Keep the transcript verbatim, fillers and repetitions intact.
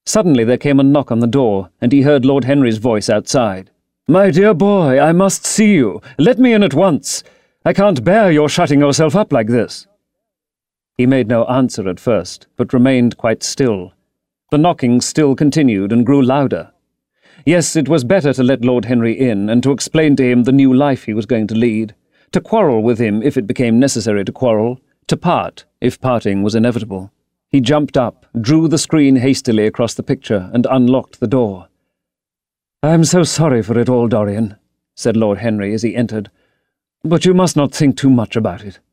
Suddenly there came a knock on the door, and he heard Lord Henry's voice outside. "My dear boy, I must see you. Let me in at once. I can't bear your shutting yourself up like this." He made no answer at first, but remained quite still. The knocking still continued and grew louder. Yes, it was better to let Lord Henry in and to explain to him the new life he was going to lead, to quarrel with him if it became necessary to quarrel, to part if parting was inevitable. He jumped up, drew the screen hastily across the picture, and unlocked the door. "I am so sorry for it all, Dorian," said Lord Henry as he entered, "but you must not think too much about it.